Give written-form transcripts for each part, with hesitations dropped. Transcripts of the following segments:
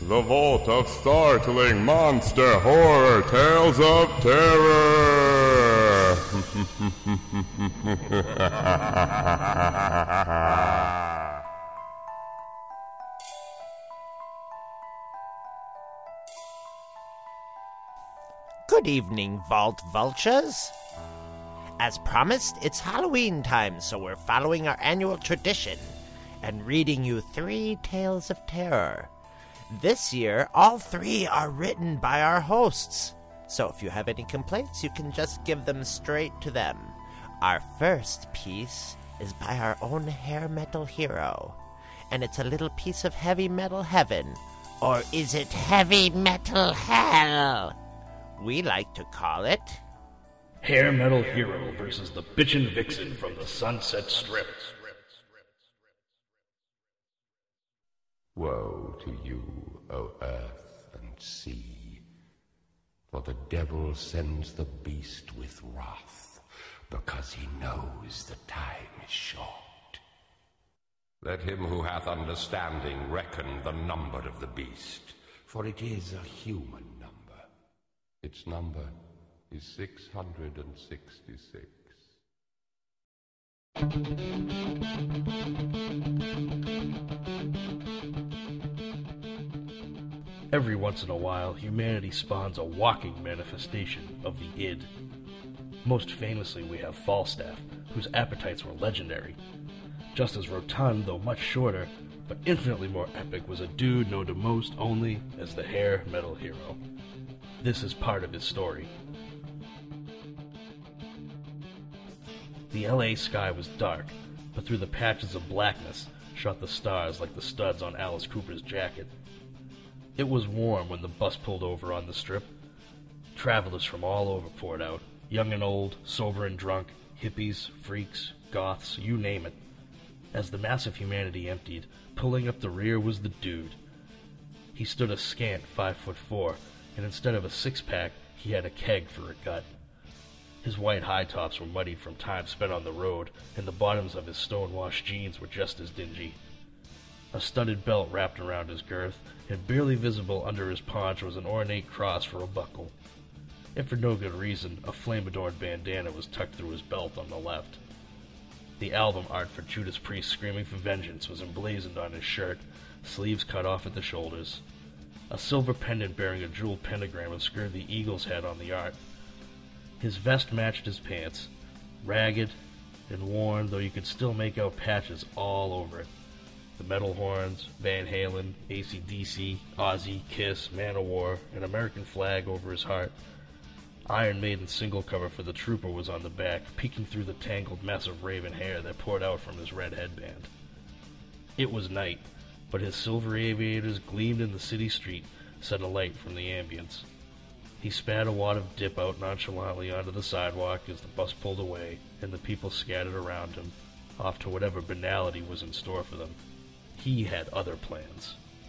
The vault of startling monster horror tales of terror. Good evening, Vault Vultures. As promised, it's Halloween time, so we're following our annual tradition and reading you 3 tales of terror. This year, all 3 are written by our hosts, so if you have any complaints, you can just give them straight to them. Our first piece is by our own hair metal hero, and it's a little piece of heavy metal heaven, or is it heavy metal hell? We like to call it Hair Metal Hero versus the Bitchin' Vixen from the Sunset Strip. Woe to you, O earth and sea, for the devil sends the beast with wrath, because he knows the time is short. Let him who hath understanding reckon the number of the beast, for it is a human number. Its number is 666. Every once in a while, humanity spawns a walking manifestation of the id. Most famously, we have Falstaff, whose appetites were legendary. Just as rotund, though much shorter, but infinitely more epic, was a dude known to most only as the Hair Metal Hero. This is part of his story. The LA sky was dark, but through the patches of blackness shot the stars like the studs on Alice Cooper's jacket. It was warm when the bus pulled over on the strip. Travelers from all over poured out, young and old, sober and drunk, hippies, freaks, goths, you name it. As the mass of humanity emptied, pulling up the rear was the dude. He stood a scant 5'4", and instead of a six-pack, he had a keg for a gut. His white high tops were muddied from time spent on the road, and the bottoms of his stone-washed jeans were just as dingy. A studded belt wrapped around his girth, and barely visible under his paunch was an ornate cross for a buckle. If for no good reason, a flame-adorned bandana was tucked through his belt on the left. The album art for Judas Priest Screaming for Vengeance was emblazoned on his shirt, sleeves cut off at the shoulders. A silver pendant bearing a jeweled pentagram obscured the eagle's head on the art. His vest matched his pants, ragged and worn, though you could still make out patches all over it. The metal horns, Van Halen, AC/DC, Ozzy, Kiss, Manowar, an American flag over his heart. Iron Maiden's single cover for The Trooper was on the back, peeking through the tangled mess of raven hair that poured out from his red headband. It was night, but his silver aviators gleamed in the city street, set alight from the ambience. He spat a wad of dip out nonchalantly onto the sidewalk as the bus pulled away, and the people scattered around him, off to whatever banality was in store for them. He had other plans.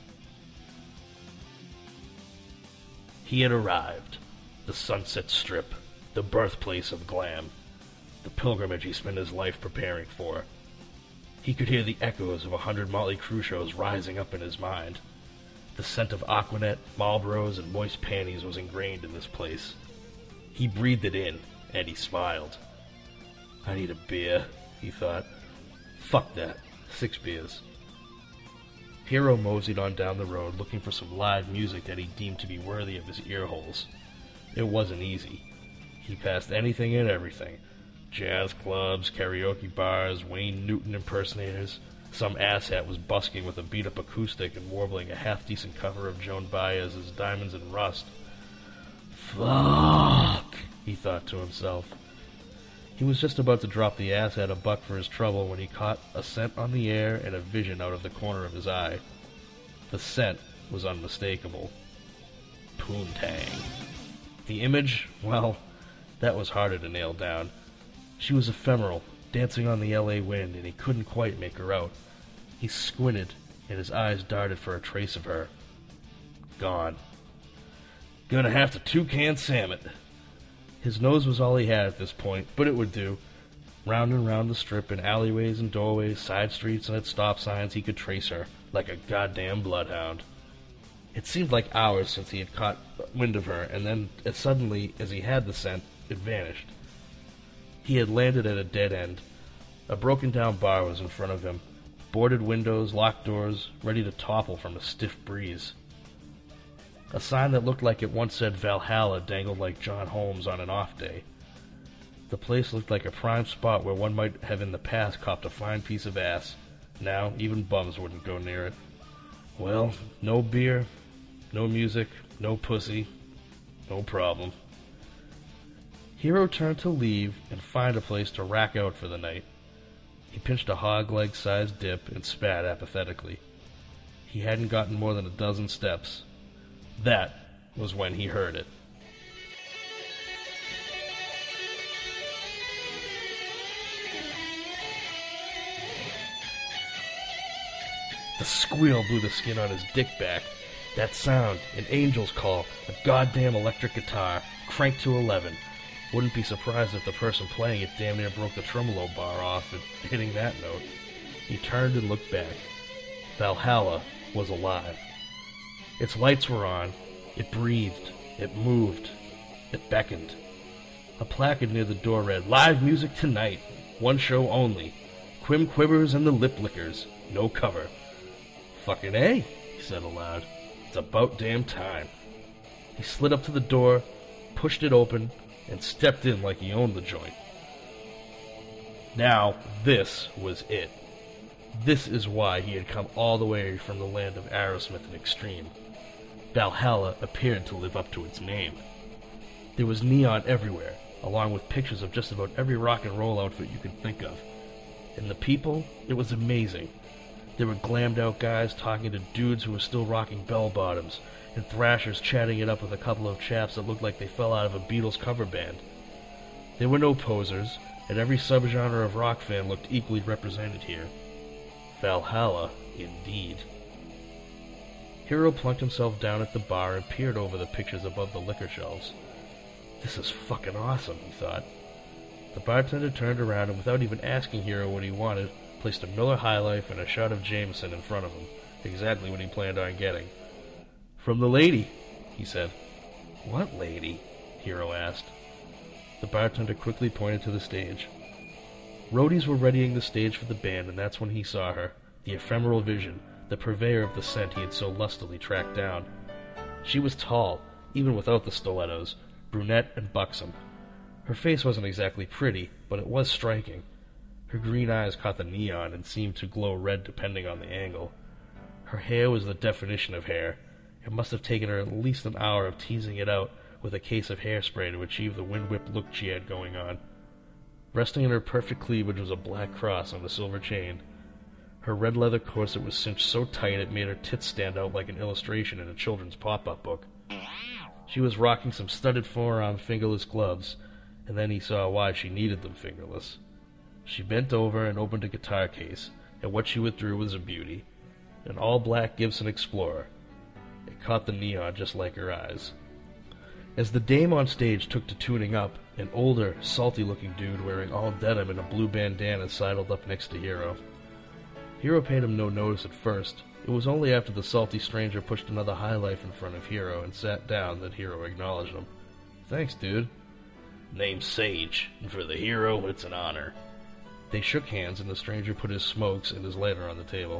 He had arrived. The Sunset Strip, the birthplace of glam, the pilgrimage he spent his life preparing for. He could hear the echoes of 100 Motley Crue shows rising up in his mind. The scent of Aquanet, Marlboros, and moist panties was ingrained in this place. He breathed it in, and he smiled. I need a beer, he thought. Fuck that. 6 beers. Hero moseyed on down the road looking for some live music that he deemed to be worthy of his ear holes. It wasn't easy. He passed anything and everything. Jazz clubs, karaoke bars, Wayne Newton impersonators. Some asshat was busking with a beat-up acoustic and warbling a half-decent cover of Joan Baez's Diamonds and Rust. Fuck, he thought to himself. He was just about to drop the asshat a buck for his trouble when he caught a scent on the air and a vision out of the corner of his eye. The scent was unmistakable. Poontang. The image, well, that was harder to nail down. She was ephemeral, dancing on the LA wind, and he couldn't quite make her out. He squinted, and his eyes darted for a trace of her. Gone. Gonna have to toucan Sam it. His nose was all he had at this point, but it would do. Round and round the strip, in alleyways and doorways, side streets and at stop signs, he could trace her, like a goddamn bloodhound. It seemed like hours since he had caught wind of her, and then, as suddenly as he had the scent, it vanished. He had landed at a dead end. A broken-down bar was in front of him, boarded windows, locked doors, ready to topple from a stiff breeze. A sign that looked like it once said Valhalla dangled like John Holmes on an off day. The place looked like a prime spot where one might have in the past copped a fine piece of ass. Now, even bums wouldn't go near it. Well, no beer, no music, no pussy, no problem. Hero turned to leave and find a place to rack out for the night. He pinched a hog-leg-sized dip and spat apathetically. He hadn't gotten more than a dozen steps. That was when he heard it. The squeal blew the skin on his dick back. That sound, an angel's call, a goddamn electric guitar, cranked to 11. Wouldn't be surprised if the person playing it damn near broke the tremolo bar off at hitting that note. He turned and looked back. Valhalla was alive. Its lights were on. It breathed. It moved. It beckoned. A placard near the door read, "Live music tonight. One show only. Quim Quivers and the Lip Lickers. No cover." "Fucking A," he said aloud. "It's about damn time." He slid up to the door, pushed it open, and stepped in like he owned the joint. Now, this was it. This is why he had come all the way from the land of Aerosmith and Extreme. Valhalla appeared to live up to its name. There was neon everywhere, along with pictures of just about every rock and roll outfit you could think of. And the people, it was amazing. There were glammed out guys talking to dudes who were still rocking bell-bottoms, and thrashers chatting it up with a couple of chaps that looked like they fell out of a Beatles cover band. There were no posers, and every subgenre of rock fan looked equally represented here. Valhalla, indeed. Hero plunked himself down at the bar and peered over the pictures above the liquor shelves. This is fucking awesome, he thought. The bartender turned around and without even asking Hero what he wanted, placed a Miller High Life and a shot of Jameson in front of him, exactly what he planned on getting. "From the lady," he said. "What lady?" Hero asked. The bartender quickly pointed to the stage. Roadies were readying the stage for the band, and that's when he saw her, the ephemeral vision, the purveyor of the scent he had so lustily tracked down. She was tall, even without the stilettos, brunette and buxom. Her face wasn't exactly pretty, but it was striking. Her green eyes caught the neon and seemed to glow red depending on the angle. Her hair was the definition of hair. It must have taken her at least an hour of teasing it out with a case of hairspray to achieve the wind-whipped look she had going on. Resting in her perfect cleavage was a black cross on a silver chain. Her red leather corset was cinched so tight it made her tits stand out like an illustration in a children's pop-up book. She was rocking some studded forearm fingerless gloves, and then he saw why she needed them fingerless. She bent over and opened a guitar case, and what she withdrew was a beauty. An all-black Gibson Explorer. It caught the neon just like her eyes. As the dame on stage took to tuning up, an older, salty-looking dude wearing all denim and a blue bandana sidled up next to Hero. Hero paid him no notice at first. It was only after the salty stranger pushed another High Life in front of Hero and sat down that Hero acknowledged him. "Thanks, dude." "Name's Sage, and for the hero, it's an honor." They shook hands, and the stranger put his smokes and his lighter on the table.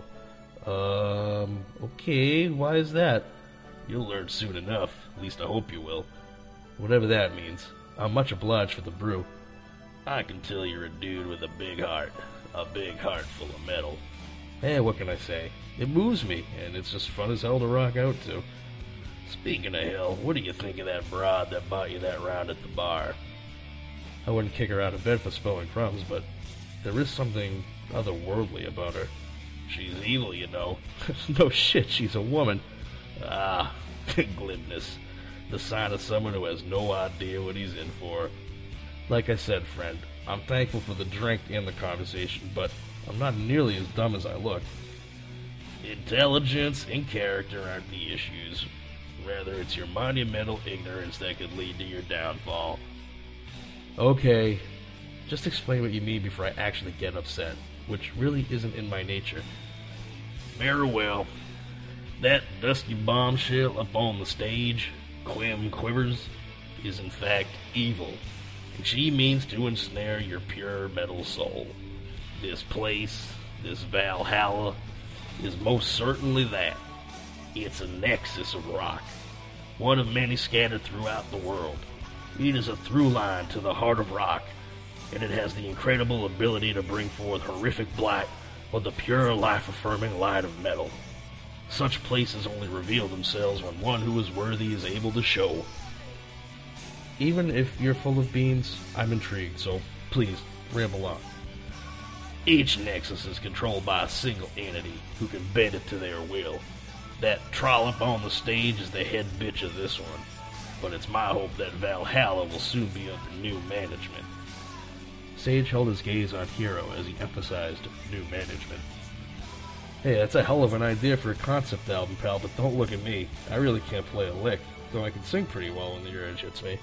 Okay, why is that?" "You'll learn soon enough. At least I hope you will." "Whatever that means. I'm much obliged for the brew." "I can tell you're a dude with a big heart. A big heart full of metal." "Hey, what can I say? It moves me, and it's just fun as hell to rock out to." "Speaking of hell, what do you think of that broad that bought you that round at the bar?" "I wouldn't kick her out of bed for spilling crumbs, but there is something otherworldly about her." "She's evil, you know." "No shit, she's a woman." "Ah, glibness. The sign of someone who has no idea what he's in for." "Like I said, friend, I'm thankful for the drink and the conversation, but I'm not nearly as dumb as I look." "Intelligence and character aren't the issues. Rather, it's your monumental ignorance that could lead to your downfall." "Okay, just explain what you mean before I actually get upset, which really isn't in my nature." "Very well. That dusky bombshell up on the stage, Quim Quivers, is in fact evil, and she means to ensnare your pure metal soul. This place, this Valhalla, is most certainly that. It's a nexus of rock, one of many scattered throughout the world. It is a through line to the heart of rock, and it has the incredible ability to bring forth horrific blight or the pure life-affirming light of metal. Such places only reveal themselves when one who is worthy is able to show. Even if you're full of beans, I'm intrigued, so please, ramble on. Each nexus is controlled by a single entity who can bend it to their will. That trollop on the stage is the head bitch of this one, but it's my hope that Valhalla will soon be under new management. Sage held his gaze on Hero as he emphasized new management. Hey, that's a hell of an idea for a concept album, pal, but don't look at me. I really can't play a lick, though I can sing pretty well when the urge hits me.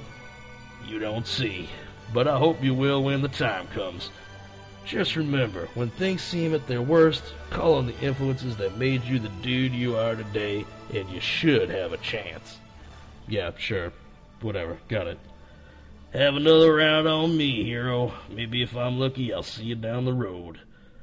You don't see, but I hope you will when the time comes. Just remember, when things seem at their worst, call on the influences that made you the dude you are today, and you should have a chance. Yeah, sure. Whatever. Got it. Have another round on me, Hero. Maybe if I'm lucky, I'll see you down the road.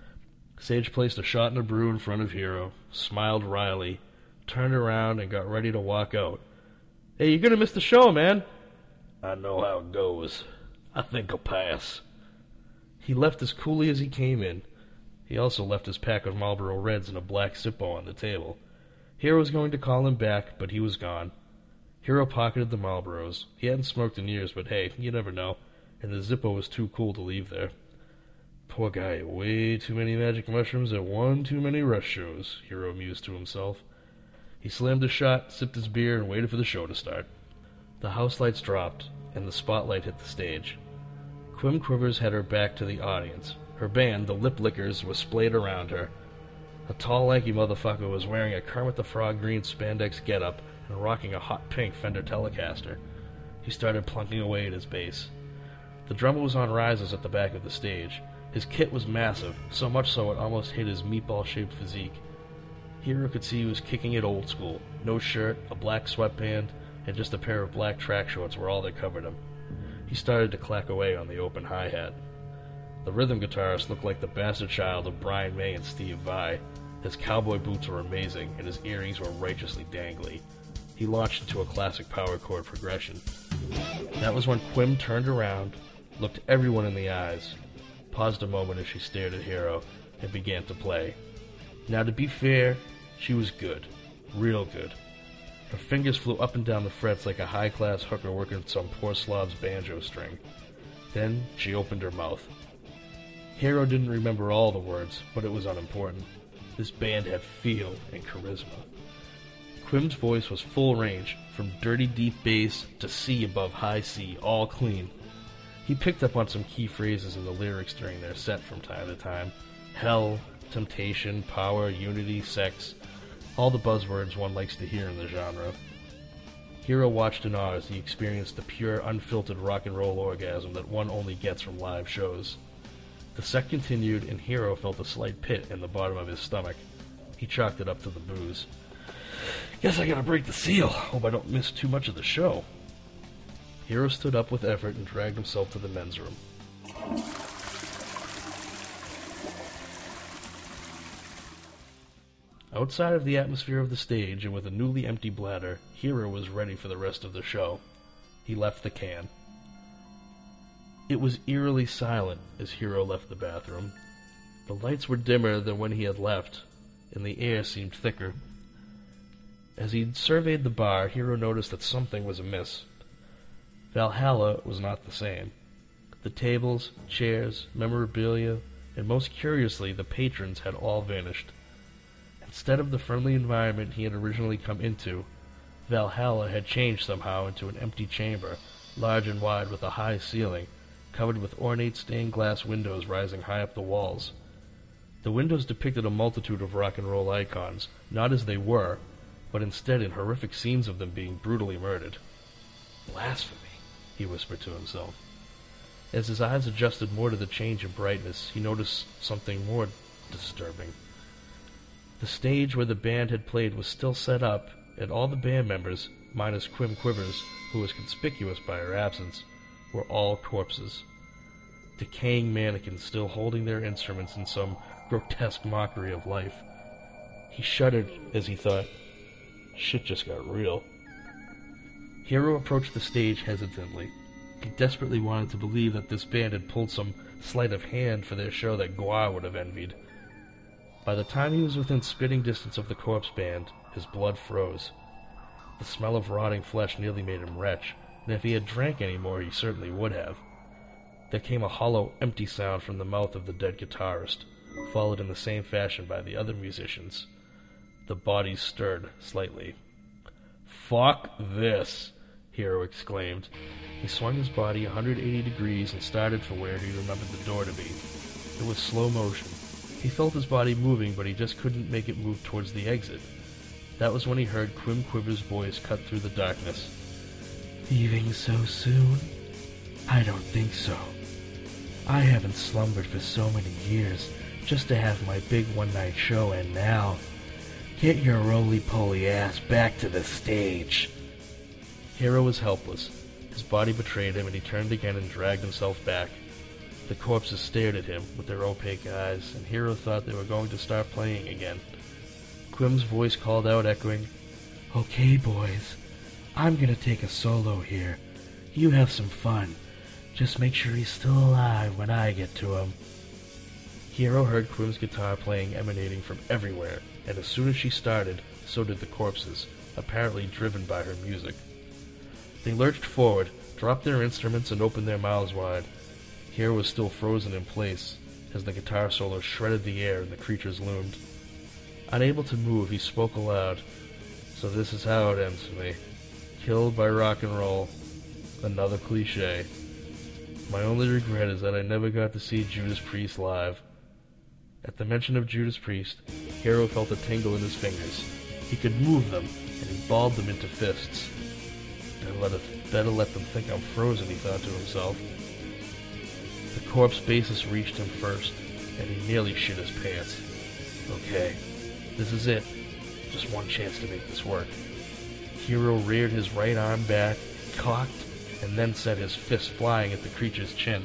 Sage placed a shot and a brew in front of Hero, smiled wryly, turned around, and got ready to walk out. Hey, you're gonna miss the show, man. I know how it goes. I think I'll pass. He left as coolly as he came in. He also left his pack of Marlboro Reds and a black Zippo on the table. Hero was going to call him back, but he was gone. Hero pocketed the Marlboros. He hadn't smoked in years, but hey, you never know, and the Zippo was too cool to leave there. Poor guy, way too many magic mushrooms at one too many Rush shows, Hero mused to himself. He slammed his shot, sipped his beer, and waited for the show to start. The house lights dropped, and the spotlight hit the stage. Quim Quivers had her back to the audience. Her band, the Lip Lickers, was splayed around her. A tall, lanky motherfucker was wearing a Kermit the Frog green spandex getup and rocking a hot pink Fender Telecaster. He started plunking away at his bass. The drummer was on risers at the back of the stage. His kit was massive, so much so it almost hid his meatball-shaped physique. Hero could see he was kicking it old school. No shirt, a black sweatband, and just a pair of black track shorts were all that covered him. He started to clack away on the open hi-hat. The rhythm guitarist looked like the bastard child of Brian May and Steve Vai. His cowboy boots were amazing, and his earrings were righteously dangly. He launched into a classic power chord progression. That was when Quim turned around, looked everyone in the eyes, paused a moment as she stared at Hero, and began to play. Now, to be fair, she was good. Real good. Her fingers flew up and down the frets like a high-class hooker working some poor Slav's banjo string. Then she opened her mouth. Hero didn't remember all the words, but it was unimportant. This band had feel and charisma. Quim's voice was full range, from dirty deep bass to C above high C, all clean. He picked up on some key phrases in the lyrics during their set from time to time. Hell, temptation, power, unity, sex, all the buzzwords one likes to hear in the genre. Hero watched in awe as he experienced the pure, unfiltered rock and roll orgasm that one only gets from live shows. The set continued, and Hero felt a slight pit in the bottom of his stomach. He chalked it up to the booze. Guess I gotta break the seal. Hope I don't miss too much of the show. Hero stood up with effort and dragged himself to the men's room. Outside of the atmosphere of the stage and with a newly empty bladder, Hero was ready for the rest of the show. He left the can. It was eerily silent as Hero left the bathroom. The lights were dimmer than when he had left, and the air seemed thicker. As he surveyed the bar, Hero noticed that something was amiss. Valhalla was not the same. The tables, chairs, memorabilia, and most curiously, the patrons had all vanished. Instead of the friendly environment he had originally come into, Valhalla had changed somehow into an empty chamber, large and wide with a high ceiling, covered with ornate stained glass windows rising high up the walls. The windows depicted a multitude of rock and roll icons, not as they were, but instead in horrific scenes of them being brutally murdered. Blasphemy, he whispered to himself. As his eyes adjusted more to the change in brightness, he noticed something more disturbing. The stage where the band had played was still set up, and all the band members, minus Quim Quivers, who was conspicuous by her absence, were all corpses. Decaying mannequins still holding their instruments in some grotesque mockery of life. He shuddered as he thought, shit just got real. Hero approached the stage hesitantly. He desperately wanted to believe that this band had pulled some sleight of hand for their show that Gua would have envied. By the time he was within spitting distance of the corpse band, his blood froze. The smell of rotting flesh nearly made him retch, and if he had drank any more, he certainly would have. There came a hollow, empty sound from the mouth of the dead guitarist, followed in the same fashion by the other musicians. The bodies stirred slightly. "Fuck this!" Hero exclaimed. He swung his body 180 degrees and started for where he remembered the door to be. It was slow motion. He felt his body moving, but he just couldn't make it move towards the exit. That was when he heard Quim Quiver's voice cut through the darkness. "Leaving so soon? I don't think so. I haven't slumbered for so many years just to have my big one-night show end now. Get your roly-poly ass back to the stage." Hero was helpless. His body betrayed him, and he turned again and dragged himself back. The corpses stared at him with their opaque eyes, and Hero thought they were going to start playing again. Quim's voice called out, echoing, "Okay, boys, I'm gonna take a solo here. You have some fun. Just make sure he's still alive when I get to him." Hero heard Quim's guitar playing emanating from everywhere, and as soon as she started, so did the corpses, apparently driven by her music. They lurched forward, dropped their instruments, and opened their mouths wide. Hero was still frozen in place, as the guitar solo shredded the air and the creatures loomed. Unable to move, he spoke aloud. "So this is how it ends for me. Killed by rock and roll. Another cliche. My only regret is that I never got to see Judas Priest live." At the mention of Judas Priest, Hero felt a tingle in his fingers. He could move them, and he balled them into fists. Better let them think I'm frozen, he thought to himself. The corpse bassist reached him first, and he nearly shit his pants. Okay, this is it. Just one chance to make this work. Hero reared his right arm back, cocked, and then sent his fist flying at the creature's chin.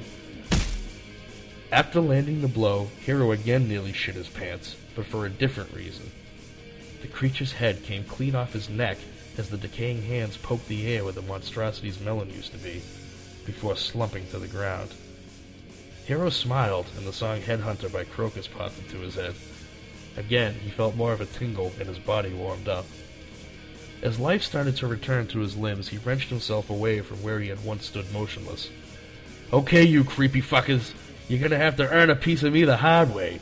After landing the blow, Hero again nearly shit his pants, but for a different reason. The creature's head came clean off his neck as the decaying hands poked the air where the monstrosity's melon used to be, before slumping to the ground. Hero smiled, and the song Headhunter by Crocus popped into his head. Again, he felt more of a tingle, and his body warmed up. As life started to return to his limbs, he wrenched himself away from where he had once stood motionless. "Okay, you creepy fuckers, you're gonna have to earn a piece of me the hard way."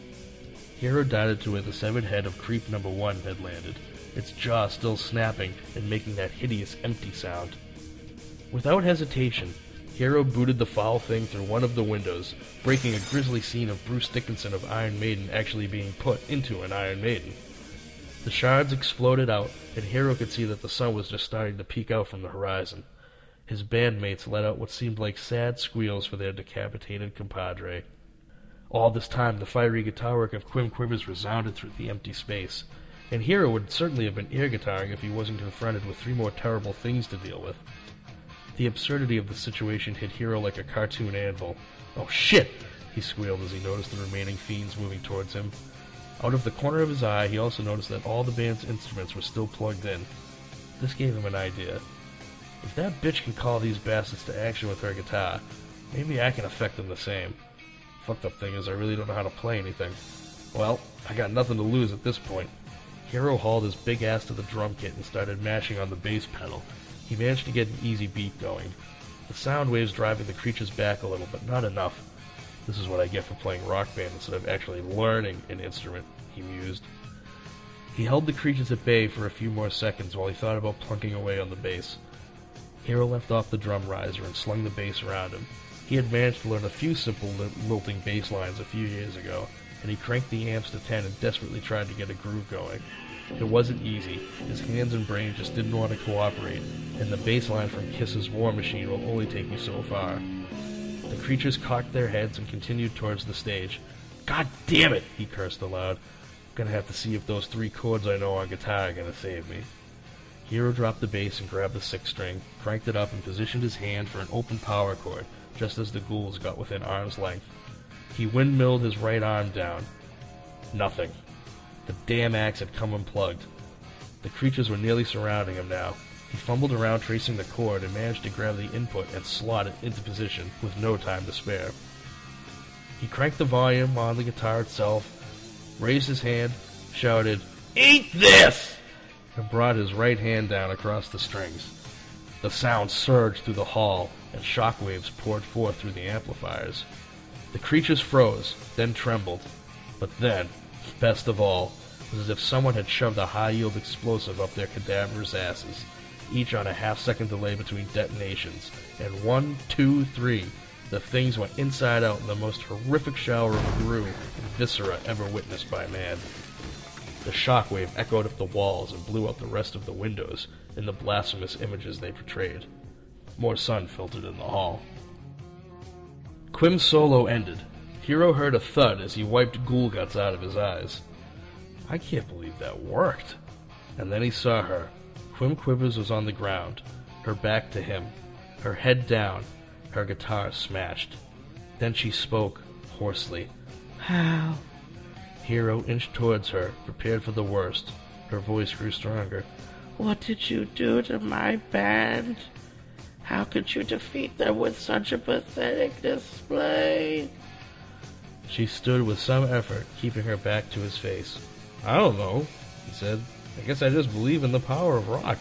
Hero darted to where the severed head of creep number 1 had landed, its jaw still snapping and making that hideous empty sound. Without hesitation, Hero booted the foul thing through one of the windows, breaking a grisly scene of Bruce Dickinson of Iron Maiden actually being put into an Iron Maiden. The shards exploded out, and Hero could see that the sun was just starting to peek out from the horizon. His bandmates let out what seemed like sad squeals for their decapitated compadre. All this time, the fiery guitar work of Quim Quivers resounded through the empty space, and Hero would certainly have been air guitaring if he wasn't confronted with 3 more terrible things to deal with. The absurdity of the situation hit Hero like a cartoon anvil. "Oh shit!" he squealed as he noticed the remaining fiends moving towards him. Out of the corner of his eye, he also noticed that all the band's instruments were still plugged in. This gave him an idea. If that bitch can call these bastards to action with her guitar, maybe I can affect them the same. Fucked up thing is I really don't know how to play anything. Well, I got nothing to lose at this point. Hero hauled his big ass to the drum kit and started mashing on the bass pedal. He managed to get an easy beat going. The sound waves driving the creatures back a little, but not enough. This is what I get for playing Rock Band instead of actually learning an instrument, he mused. He held the creatures at bay for a few more seconds while he thought about plunking away on the bass. Hero left off the drum riser and slung the bass around him. He had managed to learn a few simple lilting bass lines a few years ago, and he cranked the amps to 10 and desperately tried to get a groove going. It wasn't easy. His hands and brain just didn't want to cooperate, and the bass line from Kiss's War Machine will only take you so far. The creatures cocked their heads and continued towards the stage. "God damn it!" he cursed aloud. Gonna have to see if those 3 chords I know on guitar are gonna save me. Hero dropped the bass and grabbed the 6th string, cranked it up, and positioned his hand for an open power chord, just as the ghouls got within arm's length. He windmilled his right arm down. Nothing. The damn axe had come unplugged. The creatures were nearly surrounding him now. He fumbled around tracing the chord and managed to grab the input and slot it into position with no time to spare. He cranked the volume on the guitar itself, raised his hand, shouted, "Eat this!" and brought his right hand down across the strings. The sound surged through the hall, and shockwaves poured forth through the amplifiers. The creatures froze, then trembled. But then, best of all, it was as if someone had shoved a high-yield explosive up their cadaverous asses, each on a half-second delay between detonations, and 1, 2, 3, the things went inside out in the most horrific shower of gru and viscera ever witnessed by man. The shockwave echoed up the walls and blew out the rest of the windows in the blasphemous images they portrayed. More sun filtered in the hall. Quim's solo ended. Hero heard a thud as he wiped ghoul guts out of his eyes. I can't believe that worked. And then he saw her. Quim Quivers was on the ground, her back to him, her head down, her guitar smashed. Then she spoke, hoarsely. Hal. Hero inched towards her, prepared for the worst. Her voice grew stronger. What did you do to my band? How could you defeat them with such a pathetic display? She stood with some effort, keeping her back to his face. I don't know, he said. I guess I just believe in the power of rock.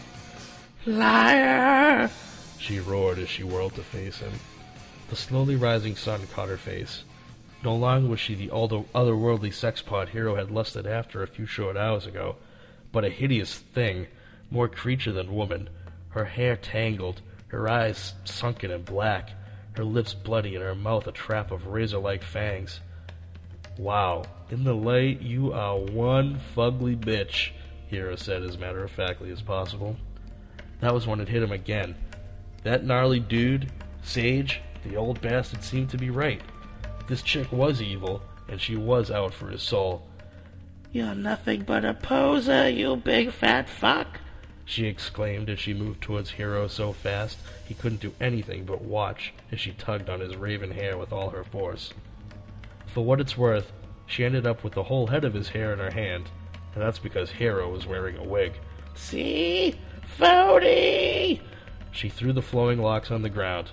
Liar! She roared as she whirled to face him. The slowly rising sun caught her face. No longer was she the otherworldly sexpot Hero had lusted after a few short hours ago, but a hideous thing, more creature than woman, her hair tangled, her eyes sunken and black, her lips bloody and her mouth a trap of razor-like fangs. Wow, in the light, you are one fugly bitch, Hero said as matter-of-factly as possible. That was when it hit him again. That gnarly dude, Sage, the old bastard seemed to be right. This chick was evil, and she was out for his soul. You're nothing but a poser, you big fat fuck, she exclaimed as she moved towards Hero so fast he couldn't do anything but watch as she tugged on his raven hair with all her force. For what it's worth, she ended up with the whole head of his hair in her hand, and that's because Hero was wearing a wig. See? Phony! She threw the flowing locks on the ground.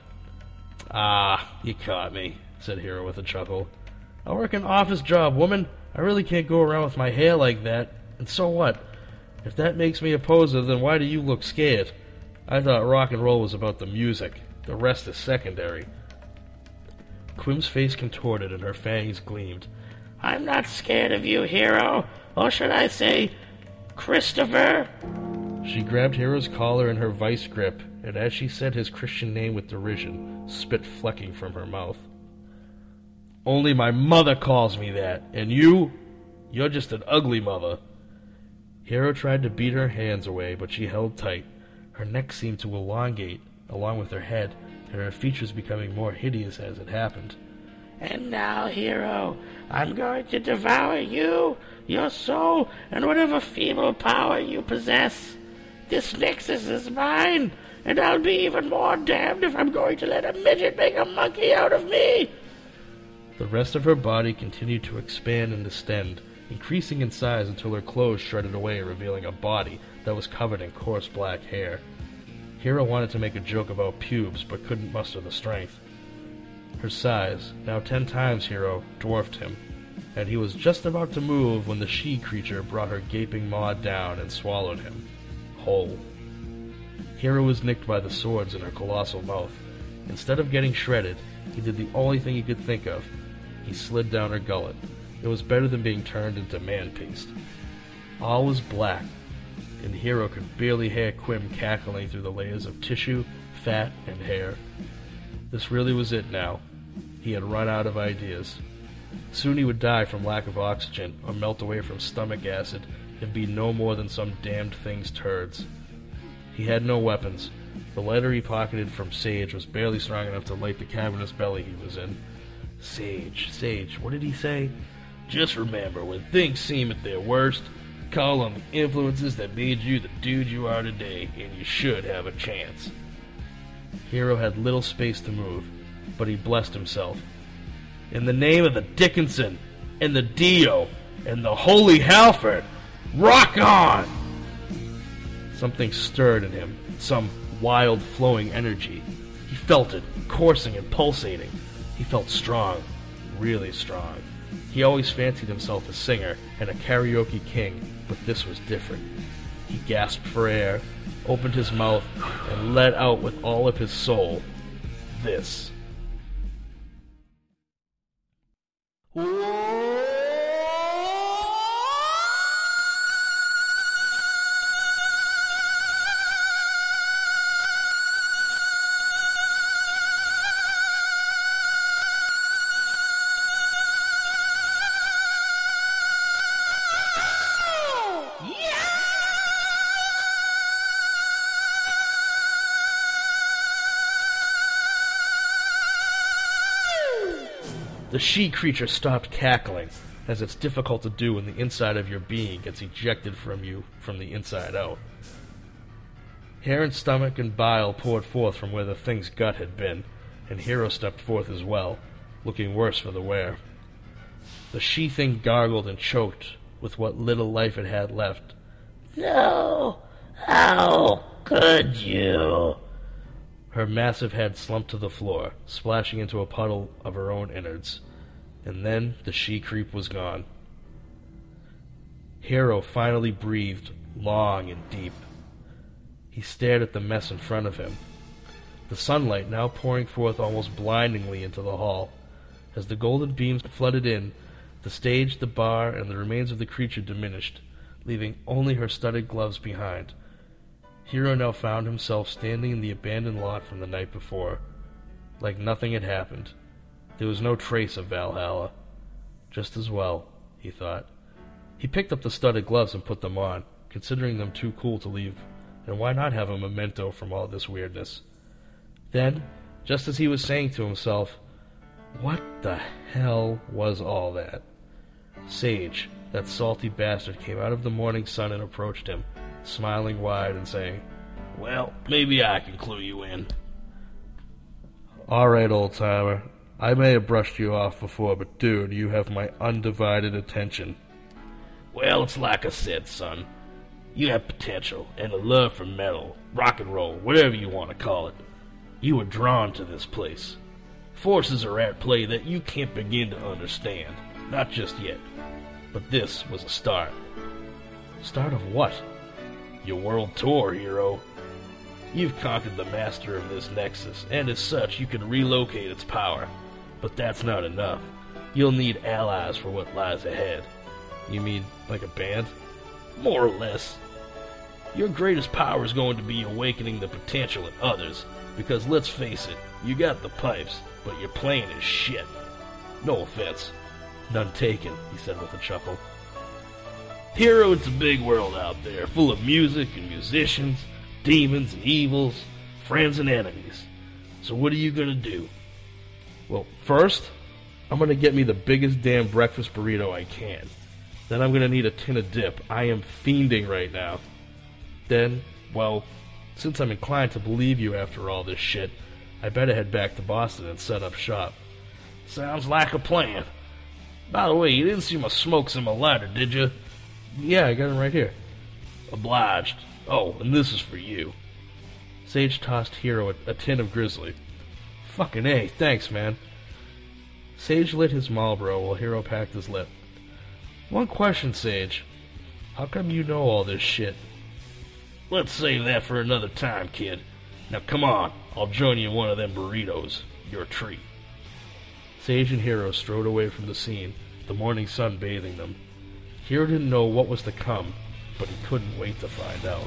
Ah, you caught me, said Hero with a chuckle. I work an office job, woman. I really can't go around with my hair like that. And so what? If that makes me a poser, then why do you look scared? I thought rock and roll was about the music. The rest is secondary. Quim's face contorted and her fangs gleamed. I'm not scared of you, Hero. Or should I say, Christopher? She grabbed Hero's collar in her vice grip, and as she said his Christian name with derision, spit flecking from her mouth. Only my mother calls me that, and you're just an ugly mother. Hero tried to beat her hands away, but she held tight. Her neck seemed to elongate, along with her head, and her features becoming more hideous as it happened. And now, Hero, I'm going to devour you, your soul, and whatever feeble power you possess. This Nexus is mine, and I'll be even more damned if I'm going to let a midget make a monkey out of me. The rest of her body continued to expand and distend, increasing in size until her clothes shredded away, revealing a body that was covered in coarse black hair. Hero wanted to make a joke about pubes, but couldn't muster the strength. Her size, now 10 times Hero, dwarfed him, and he was just about to move when the she-creature brought her gaping maw down and swallowed him, whole. Hero was nicked by the swords in her colossal mouth. Instead of getting shredded, he did the only thing he could think of. He slid down her gullet. It was better than being turned into man paste. All was black, and Hero could barely hear Quim cackling through the layers of tissue, fat, and hair. This really was it now. He had run out of ideas. Soon he would die from lack of oxygen, or melt away from stomach acid, and be no more than some damned thing's turds. He had no weapons. The lighter he pocketed from Sage was barely strong enough to light the cavernous belly he was in. Sage, what did he say? Just remember, when things seem at their worst, call on the influences that made you the dude you are today, and you should have a chance. Hero had little space to move, but he blessed himself. In the name of the Dickinson, and the Dio, and the Holy Halford, rock on! Something stirred in him, some wild flowing energy. He felt it, coursing and pulsating. He felt strong, really strong. He always fancied himself a singer and a karaoke king, but this was different. He gasped for air, opened his mouth, and let out with all of his soul this. The she-creature stopped cackling, as it's difficult to do when the inside of your being gets ejected from you from the inside out. Hair and stomach and bile poured forth from where the thing's gut had been, and Hero stepped forth as well, looking worse for the wear. The she-thing gargled and choked with what little life it had left. No, how could you? Her massive head slumped to the floor, splashing into a puddle of her own innards. And then the she-creep was gone. Hero finally breathed long and deep. He stared at the mess in front of him, the sunlight now pouring forth almost blindingly into the hall. As the golden beams flooded in, the stage, the bar, and the remains of the creature diminished, leaving only her studded gloves behind. Hero now found himself standing in the abandoned lot from the night before. Like nothing had happened. There was no trace of Valhalla. Just as well, he thought. He picked up the studded gloves and put them on, considering them too cool to leave, and why not have a memento from all this weirdness? Then, just as he was saying to himself, what the hell was all that? Sage, that salty bastard, came out of the morning sun and approached him, smiling wide and saying, "Well, maybe I can clue you in." "All right, old-timer. I may have brushed you off before, but dude, you have my undivided attention." "Well, it's like I said, son. You have potential and a love for metal, rock and roll, whatever you want to call it. You were drawn to this place. Forces are at play that you can't begin to understand. Not just yet. But this was a start." "Start of what?" "Your world tour, Hero. You've conquered the master of this nexus, and as such you can relocate its power. But that's not enough. You'll need allies for what lies ahead." "You mean like a band?" "More or less. Your greatest power is going to be awakening the potential in others, because let's face it, you got the pipes, but your playing is shit. No offense." "None taken," he said with a chuckle. "Hero, it's a big world out there, full of music and musicians, demons and evils, friends and enemies. So what are you gonna do?" "Well, first, I'm gonna get me the biggest damn breakfast burrito I can. Then I'm gonna need a tin of dip. I am fiending right now. Then, well, since I'm inclined to believe you after all this shit, I better head back to Boston and set up shop." "Sounds like a plan. By the way, you didn't see my smokes in my lighter, did you?" "Yeah, I got them right here." "Obliged. Oh, and this is for you." Sage tossed Hero a tin of Grizzly. "Fucking A, thanks, man." Sage lit his Marlboro while Hero packed his lip. "One question, Sage. How come you know all this shit?" "Let's save that for another time, kid. Now come on, I'll join you in one of them burritos. Your treat." Sage and Hero strode away from the scene, the morning sun bathing them. Hero didn't know what was to come, but he couldn't wait to find out.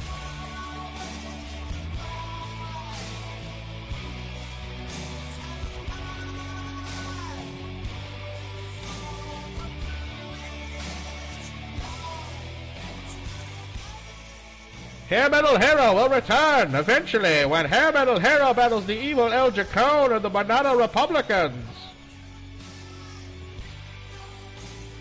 Hair Metal Hero will return eventually when Hair Metal Hero battles the evil El Jacone and the Banana Republicans.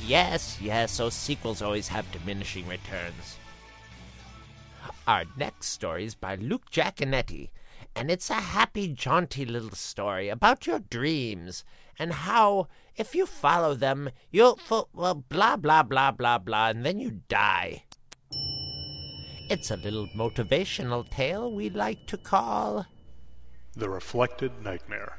Yes, those sequels always have diminishing returns. Our next story is by Luke Giaconetti, and it's a happy, jaunty little story about your dreams and how, if you follow them, you'll, blah, blah, blah, blah, blah, and then you die. It's a little motivational tale we like to call The Reflected Nightmare.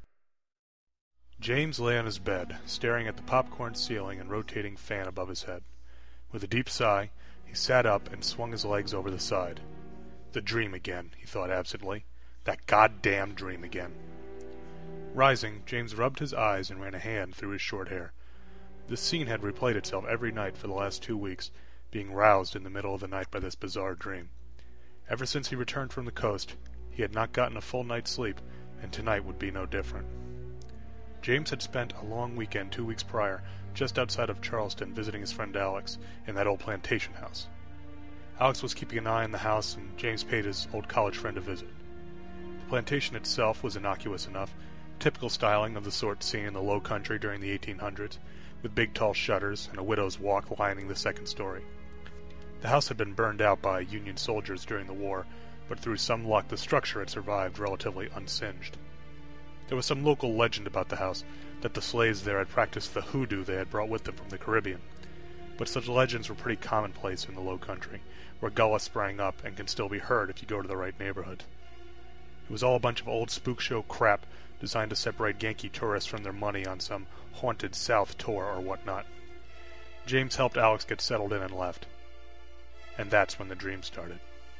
James lay on his bed, staring at the popcorn ceiling and rotating fan above his head. With a deep sigh, he sat up and swung his legs over the side. The dream again, he thought absently. That goddamn dream again. Rising, James rubbed his eyes and ran a hand through his short hair. This scene had replayed itself every night for the last 2 weeks, being roused in the middle of the night by this bizarre dream. Ever since he returned from the coast, he had not gotten a full night's sleep, and tonight would be no different. James had spent a long weekend 2 weeks prior, just outside of Charleston, visiting his friend Alex in that old plantation house. Alex was keeping an eye on the house, and James paid his old college friend a visit. The plantation itself was innocuous enough, typical styling of the sort seen in the Low Country during the 1800s, with big tall shutters and a widow's walk lining the second story. The house had been burned out by Union soldiers during the war, but through some luck the structure had survived relatively unsinged. There was some local legend about the house, that the slaves there had practiced the hoodoo they had brought with them from the Caribbean. But such legends were pretty commonplace in the Low Country, where Gullah sprang up and can still be heard if you go to the right neighborhood. It was all a bunch of old spook show crap designed to separate Yankee tourists from their money on some haunted South tour or whatnot. James helped Alex get settled in and left. And that's when the dream started.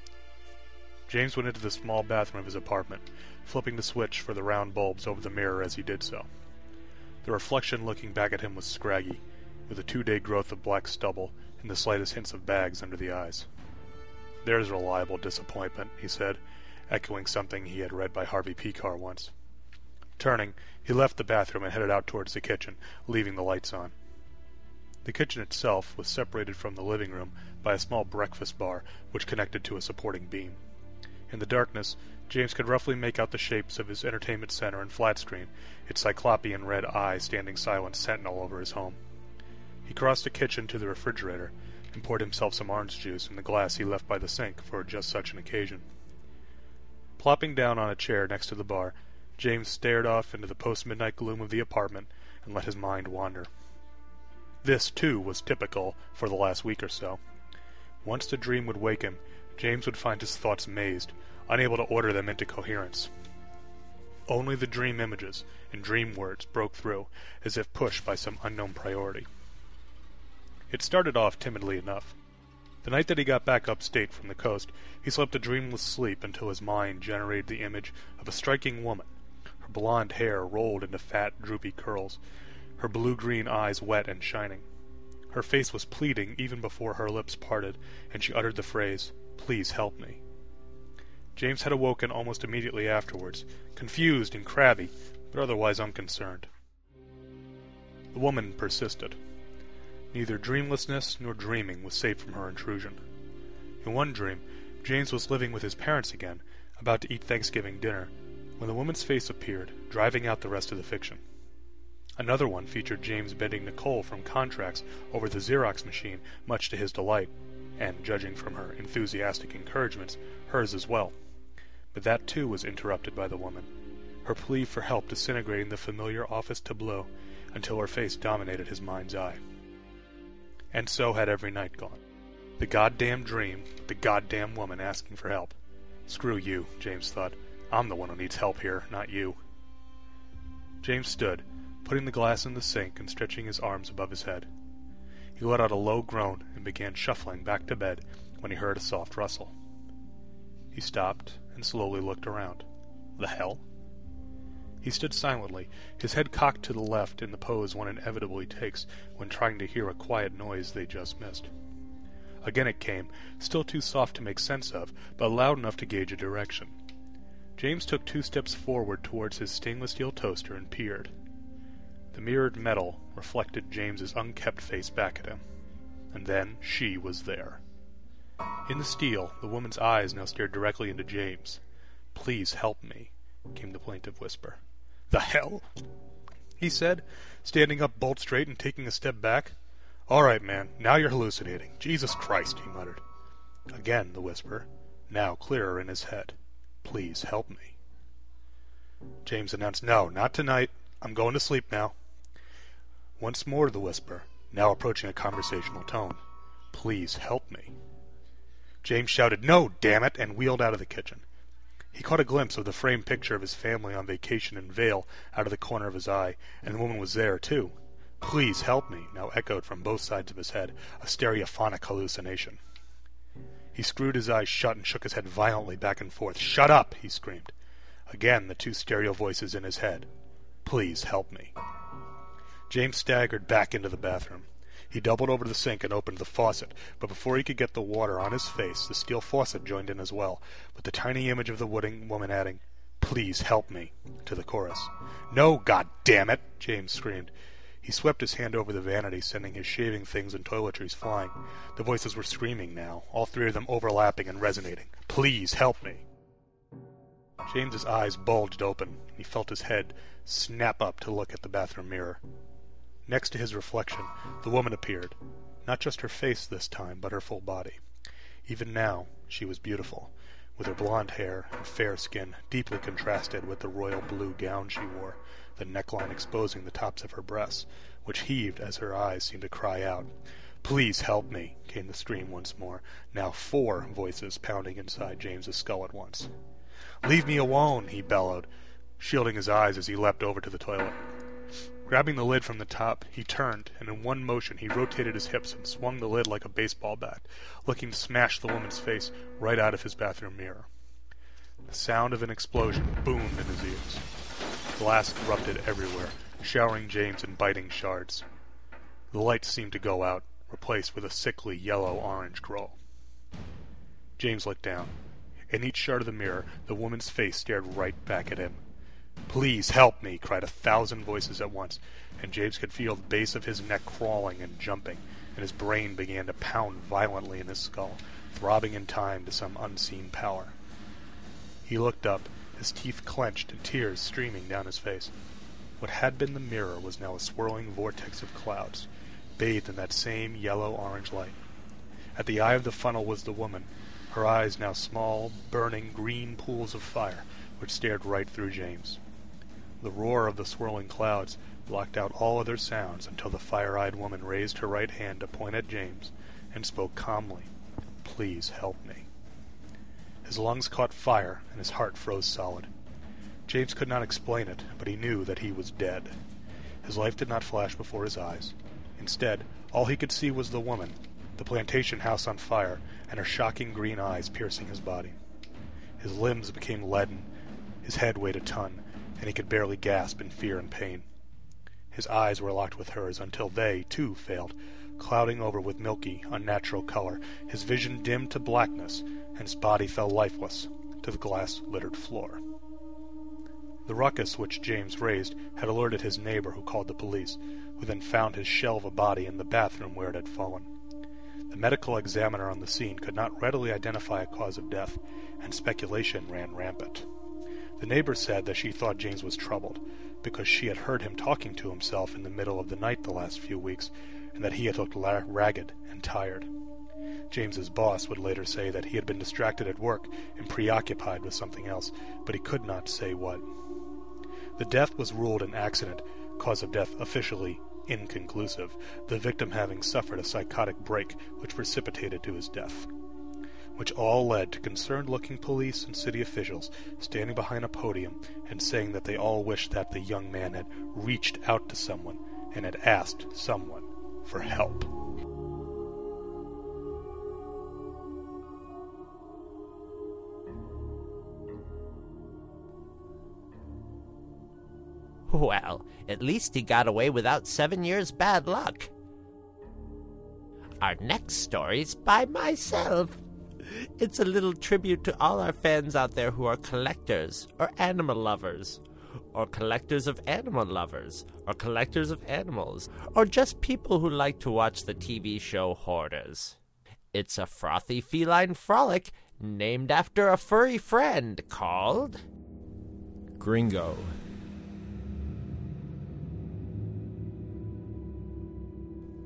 James went into the small bathroom of his apartment, flipping the switch for the round bulbs over the mirror as he did so. The reflection looking back at him was scraggy, with a 2-day growth of black stubble and the slightest hints of bags under the eyes. "There's reliable disappointment," he said, echoing something he had read by Harvey Pekar once. Turning, he left the bathroom and headed out towards the kitchen, leaving the lights on. The kitchen itself was separated from the living room by a small breakfast bar which connected to a supporting beam. In the darkness, James could roughly make out the shapes of his entertainment center and flat screen, its cyclopean red eye standing silent sentinel over his home. He crossed the kitchen to the refrigerator and poured himself some orange juice in the glass he left by the sink for just such an occasion. Plopping down on a chair next to the bar, James stared off into the post-midnight gloom of the apartment and let his mind wander. This, too, was typical for the last week or so. Once the dream would wake him, James would find his thoughts mazed, unable to order them into coherence. Only the dream images and dream words broke through, as if pushed by some unknown priority. It started off timidly enough. The night that he got back upstate from the coast, he slept a dreamless sleep until his mind generated the image of a striking woman, her blonde hair rolled into fat, droopy curls, her blue-green eyes wet and shining. Her face was pleading even before her lips parted, and she uttered the phrase, "Please help me." James had awoken almost immediately afterwards, confused and crabby, but otherwise unconcerned. The woman persisted. Neither dreamlessness nor dreaming was safe from her intrusion. In one dream, James was living with his parents again, about to eat Thanksgiving dinner, when the woman's face appeared, driving out the rest of the fiction. Another one featured James bending Nicole from contracts over the Xerox machine, much to his delight, and, judging from her enthusiastic encouragements, hers as well. But that too was interrupted by the woman, her plea for help disintegrating the familiar office tableau until her face dominated his mind's eye. And so had every night gone. The goddamn dream, the goddamn woman asking for help. Screw you, James thought. I'm the one who needs help here, not you. James stood, putting the glass in the sink and stretching his arms above his head. He let out a low groan and began shuffling back to bed when he heard a soft rustle. He stopped and slowly looked around. The hell? He stood silently, his head cocked to the left in the pose one inevitably takes when trying to hear a quiet noise they just missed. Again it came, still too soft to make sense of, but loud enough to gauge a direction. James took 2 steps forward towards his stainless steel toaster and peered. The mirrored metal reflected James's unkempt face back at him. And then she was there. In the steel, the woman's eyes now stared directly into James. "Please help me," came the plaintive whisper. "The hell?" he said, standing up bolt straight and taking a step back. All right, man, now you're hallucinating. Jesus Christ, he muttered. Again, the whisper, now clearer in his head. Please help me. James announced, No, not tonight. I'm going to sleep now. Once more the whisper, now approaching a conversational tone. Please help me. James shouted, No, damn it, and wheeled out of the kitchen. He caught a glimpse of the framed picture of his family on vacation in Vale out of the corner of his eye, and the woman was there, too. Please help me, now echoed from both sides of his head, a stereophonic hallucination. He screwed his eyes shut and shook his head violently back and forth. Shut up, he screamed. Again, the two stereo voices in his head. Please help me. James staggered back into the bathroom. He doubled over the sink and opened the faucet, but before he could get the water on his face, the steel faucet joined in as well, with the tiny image of the wooden woman adding, Please help me, to the chorus. No, God damn it, James screamed. He swept his hand over the vanity, sending his shaving things and toiletries flying. The voices were screaming now, all three of them overlapping and resonating. Please help me. James's eyes bulged open, and he felt his head snap up to look at the bathroom mirror. Next to his reflection, the woman appeared. Not just her face this time, but her full body. Even now, she was beautiful, with her blonde hair and fair skin deeply contrasted with the royal blue gown she wore, the neckline exposing the tops of her breasts, which heaved as her eyes seemed to cry out. Please help me, came the scream once more, now 4 voices pounding inside James's skull at once. Leave me alone, he bellowed, shielding his eyes as he leapt over to the toilet. Grabbing the lid from the top, he turned, and in one motion he rotated his hips and swung the lid like a baseball bat, looking to smash the woman's face right out of his bathroom mirror. The sound of an explosion boomed in his ears. Glass erupted everywhere, showering James in biting shards. The lights seemed to go out, replaced with a sickly yellow-orange glow. James looked down. In each shard of the mirror, the woman's face stared right back at him. Please help me, cried 1,000 voices at once, and James could feel the base of his neck crawling and jumping, and his brain began to pound violently in his skull, throbbing in time to some unseen power. He looked up, his teeth clenched and tears streaming down his face. What had been the mirror was now a swirling vortex of clouds, bathed in that same yellow-orange light. At the eye of the funnel was the woman, her eyes now small, burning green pools of fire, which stared right through James. The roar of the swirling clouds blocked out all other sounds until the fire-eyed woman raised her right hand to point at James and spoke calmly, Please help me. His lungs caught fire and his heart froze solid. James could not explain it, but he knew that he was dead. His life did not flash before his eyes. Instead, all he could see was the woman, the plantation house on fire, and her shocking green eyes piercing his body. His limbs became leaden, his head weighed a ton, and he could barely gasp in fear and pain. His eyes were locked with hers until they, too, failed, clouding over with milky, unnatural color. His vision dimmed to blackness, and his body fell lifeless to the glass-littered floor. The ruckus which James raised had alerted his neighbor, who called the police, who then found his shell of a body in the bathroom where it had fallen. The medical examiner on the scene could not readily identify a cause of death, and speculation ran rampant. The neighbor said that she thought James was troubled, because she had heard him talking to himself in the middle of the night the last few weeks, and that he had looked ragged and tired. James's boss would later say that he had been distracted at work and preoccupied with something else, but he could not say what. The death was ruled an accident, cause of death officially inconclusive, the victim having suffered a psychotic break which precipitated to his death. Which all led to concerned-looking police and city officials standing behind a podium and saying that they all wished that the young man had reached out to someone and had asked someone for help. Well, at least he got away without 7 years' bad luck. Our next story's by myself. It's a little tribute to all our fans out there who are collectors, or animal lovers, or collectors of animal lovers, or collectors of animals, or just people who like to watch the TV show Hoarders. It's a frothy feline frolic named after a furry friend called Gringo. To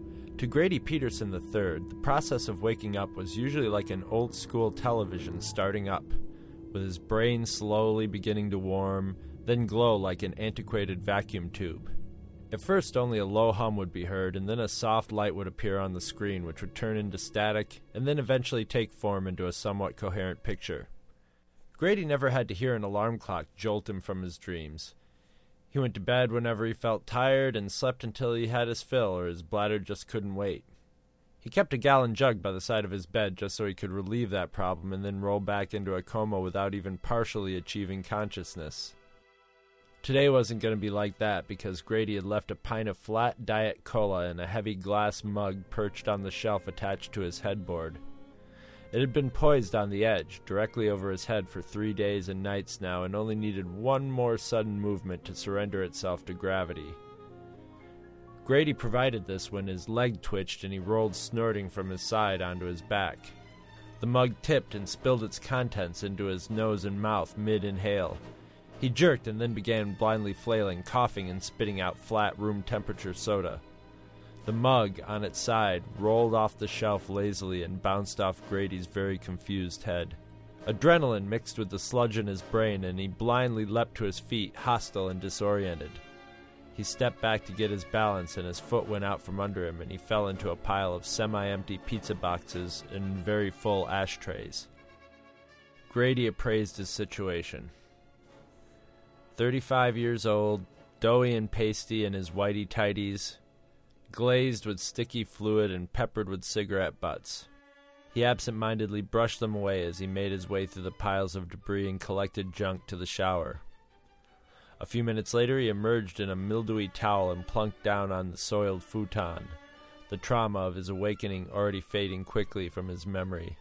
To Grady Peterson III, the process of waking up was usually like an old-school television starting up, with his brain slowly beginning to warm, then glow like an antiquated vacuum tube. At first, only a low hum would be heard, and then a soft light would appear on the screen, which would turn into static, and then eventually take form into a somewhat coherent picture. Grady never had to hear an alarm clock jolt him from his dreams. He went to bed whenever he felt tired and slept until he had his fill or his bladder just couldn't wait. He kept a gallon jug by the side of his bed just so he could relieve that problem and then roll back into a coma without even partially achieving consciousness. Today wasn't going to be like that because Grady had left a pint of flat Diet Cola in a heavy glass mug perched on the shelf attached to his headboard. It had been poised on the edge, directly over his head for 3 days and nights now, and only needed one more sudden movement to surrender itself to gravity. Grady provided this when his leg twitched and he rolled snorting from his side onto his back. The mug tipped and spilled its contents into his nose and mouth mid-inhale. He jerked and then began blindly flailing, coughing and spitting out flat room-temperature soda. The mug, on its side, rolled off the shelf lazily and bounced off Grady's very confused head. Adrenaline mixed with the sludge in his brain, and he blindly leapt to his feet, hostile and disoriented. He stepped back to get his balance, and his foot went out from under him, and he fell into a pile of semi-empty pizza boxes and very full ashtrays. Grady appraised his situation. 35 years old, doughy and pasty in his whitey-tighties, glazed with sticky fluid and peppered with cigarette butts. He absent-mindedly brushed them away as he made his way through the piles of debris and collected junk to the shower. A few minutes later, he emerged in a mildewy towel and plunked down on the soiled futon, the trauma of his awakening already fading quickly from his memory.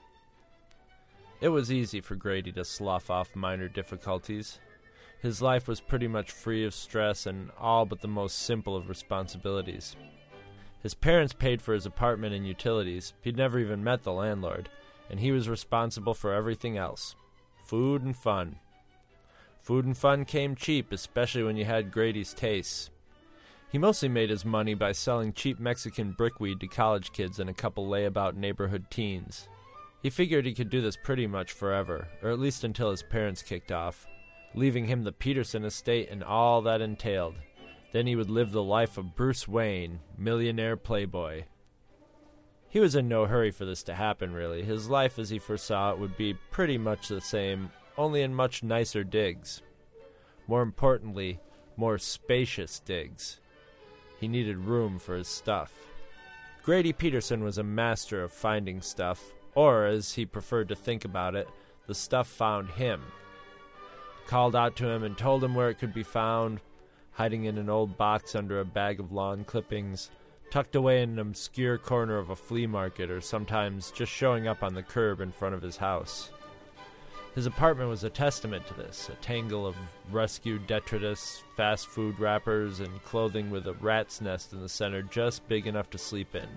It was easy for Grady to slough off minor difficulties. His life was pretty much free of stress and all but the most simple of responsibilities. His parents paid for his apartment and utilities. He'd never even met the landlord, and he was responsible for everything else. Food and fun. Food and fun came cheap, especially when you had Grady's tastes. He mostly made his money by selling cheap Mexican brickweed to college kids and a couple layabout neighborhood teens. He figured he could do this pretty much forever, or at least until his parents kicked off, leaving him the Peterson estate and all that entailed. Then he would live the life of Bruce Wayne, millionaire playboy. He was in no hurry for this to happen, really. His life as he foresaw it would be pretty much the same, only in much nicer digs. More importantly, more spacious digs. He needed room for his stuff. Grady Peterson was a master of finding stuff, or, as he preferred to think about it, the stuff found him. Called out to him and told him where it could be found, hiding in an old box under a bag of lawn clippings, tucked away in an obscure corner of a flea market, or sometimes just showing up on the curb in front of his house. His apartment was a testament to this, a tangle of rescued detritus, fast food wrappers, and clothing with a rat's nest in the center just big enough to sleep in.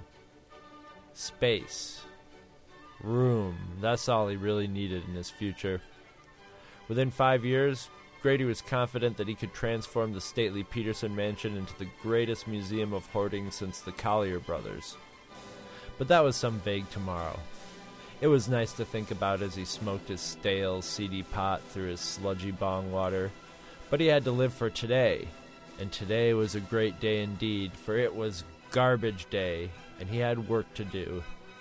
Space. Room. That's all he really needed in his future. Within 5 years, Grady was confident that he could transform the stately Peterson mansion into the greatest museum of hoarding since the Collier brothers. But that was some vague tomorrow. It was nice to think about as he smoked his stale, seedy pot through his sludgy bong water. But he had to live for today, and today was a great day indeed, for it was garbage day, and he had work to do.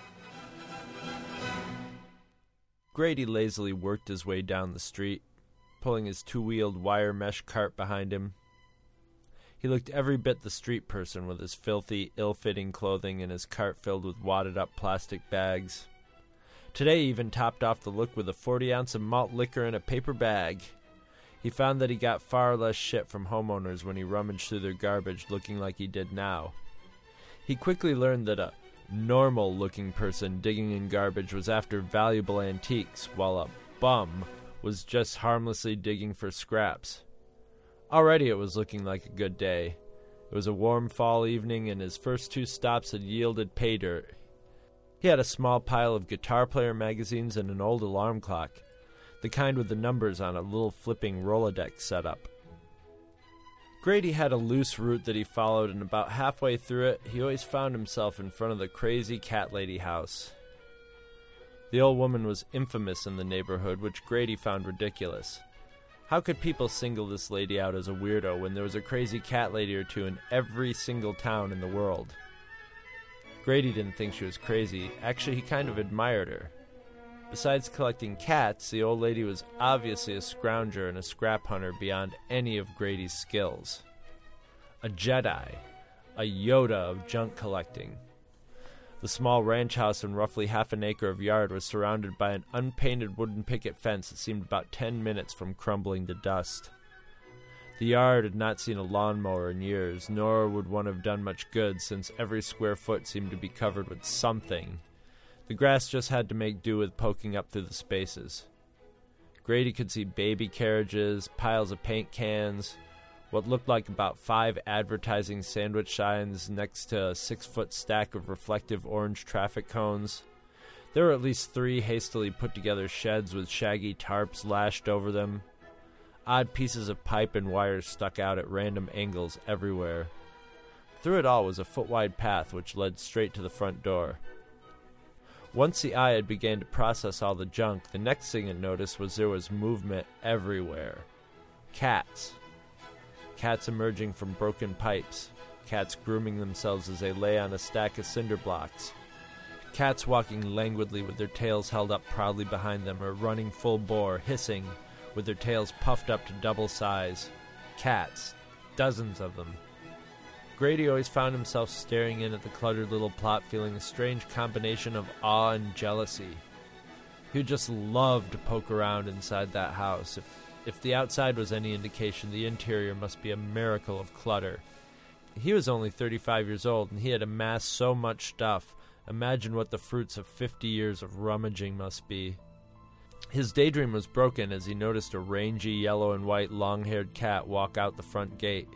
Grady lazily worked his way down the street, pulling his two-wheeled wire mesh cart behind him. He looked every bit the street person with his filthy, ill-fitting clothing and his cart filled with wadded-up plastic bags. Today he even topped off the look with a 40-ounce of malt liquor in a paper bag. He found that he got far less shit from homeowners when he rummaged through their garbage looking like he did now. He quickly learned that a normal-looking person digging in garbage was after valuable antiques, while a bum was just harmlessly digging for scraps. Already it was looking like a good day. It was a warm fall evening, and his first 2 stops had yielded pay dirt. He had a small pile of guitar player magazines and an old alarm clock, the kind with the numbers on a little flipping Rolodex setup. Grady had a loose route that he followed, and about halfway through it, he always found himself in front of the crazy cat lady house. The old woman was infamous in the neighborhood, which Grady found ridiculous. How could people single this lady out as a weirdo when there was a crazy cat lady or two in every single town in the world? Grady didn't think she was crazy. Actually, he kind of admired her. Besides collecting cats, the old lady was obviously a scrounger and a scrap hunter beyond any of Grady's skills. A Jedi, a Yoda of junk collecting. The small ranch house and roughly half an acre of yard was surrounded by an unpainted wooden picket fence that seemed about 10 minutes from crumbling to dust. The yard had not seen a lawnmower in years, nor would one have done much good since every square foot seemed to be covered with something. The grass just had to make do with poking up through the spaces. Grady could see baby carriages, piles of paint cans, what looked like about 5 advertising sandwich signs next to a 6-foot stack of reflective orange traffic cones. There were at least 3 hastily put-together sheds with shaggy tarps lashed over them. Odd pieces of pipe and wire stuck out at random angles everywhere. Through it all was a foot-wide path which led straight to the front door. Once the eye had began to process all the junk, the next thing it noticed was there was movement everywhere. Cats. Cats emerging from broken pipes. Cats grooming themselves as they lay on a stack of cinder blocks. Cats walking languidly with their tails held up proudly behind them or running full bore, hissing, with their tails puffed up to double size. Cats. Dozens of them. Grady always found himself staring in at the cluttered little plot, feeling a strange combination of awe and jealousy. He would just love to poke around inside that house. If the outside was any indication, the interior must be a miracle of clutter. He was only 35 years old, and he had amassed so much stuff. Imagine what the fruits of 50 years of rummaging must be. His daydream was broken as he noticed a rangy yellow and white long-haired cat walk out the front gate.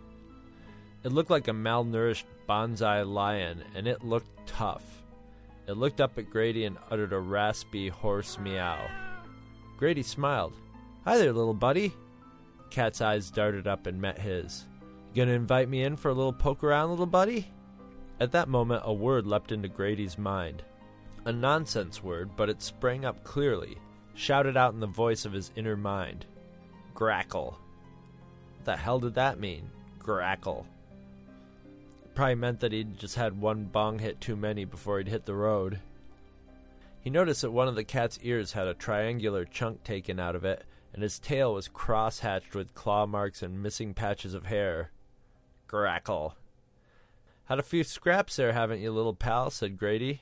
It looked like a malnourished bonsai lion, and it looked tough. It looked up at Grady and uttered a raspy, hoarse meow. Grady smiled. "Hi there, little buddy." Cat's eyes darted up and met his. "You gonna invite me in for a little poke around, little buddy?" At that moment, a word leapt into Grady's mind. A nonsense word, but it sprang up clearly, shouted out in the voice of his inner mind. Grackle. What the hell did that mean? Grackle. Probably meant that he'd just had one bong hit too many before he'd hit the road. He noticed that one of the cat's ears had a triangular chunk taken out of it, and his tail was cross-hatched with claw marks and missing patches of hair. Grackle. "Had a few scraps there, haven't you, little pal?" said Grady.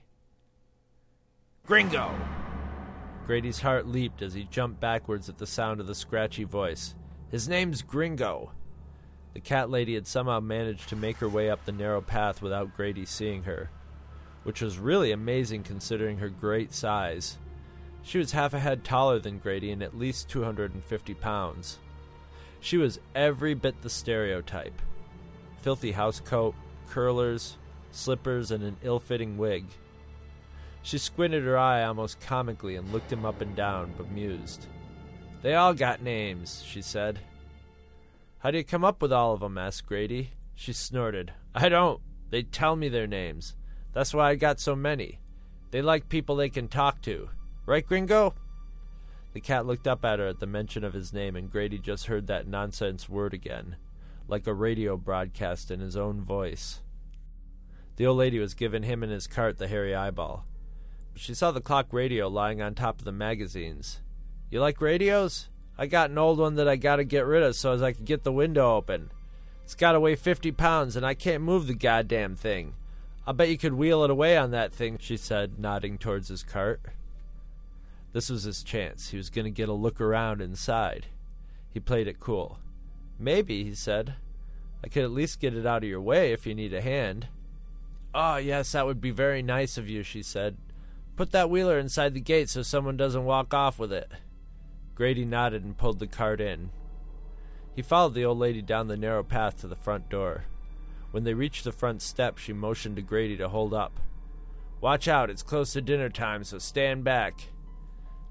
"Gringo!" Grady's heart leaped as he jumped backwards at the sound of the scratchy voice. "His name's Gringo." The cat lady had somehow managed to make her way up the narrow path without Grady seeing her, which was really amazing considering her great size. She was half a head taller than Grady and at least 250 pounds. She was every bit the stereotype. Filthy housecoat, curlers, slippers, and an ill-fitting wig. She squinted her eye almost comically and looked him up and down, bemused. "They all got names," she said. "How do you come up with all of them?" asked Grady. She snorted. "I don't. They tell me their names. That's why I got so many. They like people they can talk to. Right, Gringo?" The cat looked up at her at the mention of his name, and Grady just heard that nonsense word again, like a radio broadcast in his own voice. The old lady was giving him and his cart the hairy eyeball. But she saw the clock radio lying on top of the magazines. "You like radios? I got an old one that I gotta get rid of so as I can get the window open. It's gotta weigh 50 pounds, and I can't move the goddamn thing. I'll bet you could wheel it away on that thing," she said, nodding towards his cart. This was his chance. He was gonna get a look around inside. He played it cool. "Maybe," he said. "I could at least get it out of your way if you need a hand." "Oh, yes, that would be very nice of you," she said. "Put that wheeler inside the gate so someone doesn't walk off with it." Grady nodded and pulled the cart in. He followed the old lady down the narrow path to the front door. When they reached the front step, she motioned to Grady to hold up. "Watch out, it's close to dinner time, so stand back."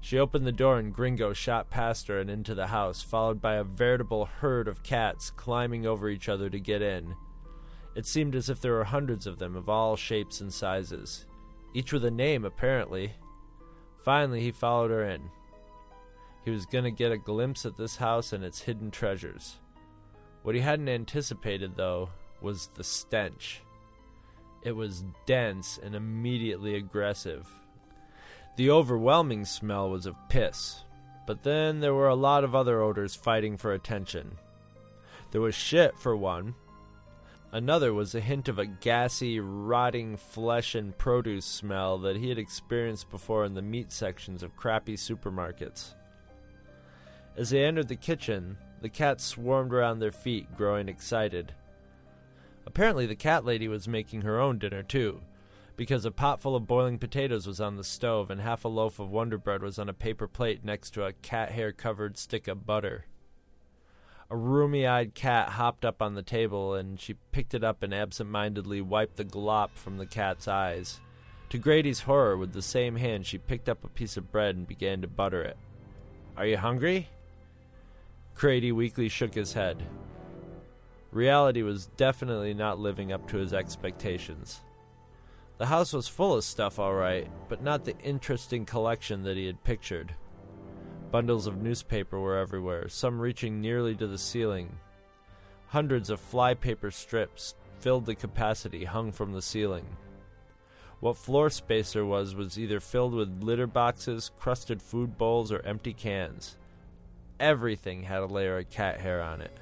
She opened the door and Gringo shot past her and into the house, followed by a veritable herd of cats climbing over each other to get in. It seemed as if there were hundreds of them of all shapes and sizes, each with a name, apparently. Finally, he followed her in. He was going to get a glimpse at this house and its hidden treasures. What he hadn't anticipated, though, was the stench. It was dense and immediately aggressive. The overwhelming smell was of piss, but then there were a lot of other odors fighting for attention. There was shit, for one. Another was a hint of a gassy, rotting flesh and produce smell that he had experienced before in the meat sections of crappy supermarkets. As they entered the kitchen, the cats swarmed around their feet, growing excited. Apparently the cat lady was making her own dinner, too, because a pot full of boiling potatoes was on the stove and half a loaf of Wonder Bread was on a paper plate next to a cat hair-covered stick of butter. A roomy-eyed cat hopped up on the table, and she picked it up and absent-mindedly wiped the glop from the cat's eyes. To Grady's horror, with the same hand, she picked up a piece of bread and began to butter it. "Are you hungry?" Grady weakly shook his head. Reality was definitely not living up to his expectations. The house was full of stuff, all right, but not the interesting collection that he had pictured. Bundles of newspaper were everywhere, some reaching nearly to the ceiling. Hundreds of flypaper strips filled the capacity hung from the ceiling. What floor space there was either filled with litter boxes, crusted food bowls, or empty cans. Everything had a layer of cat hair on it.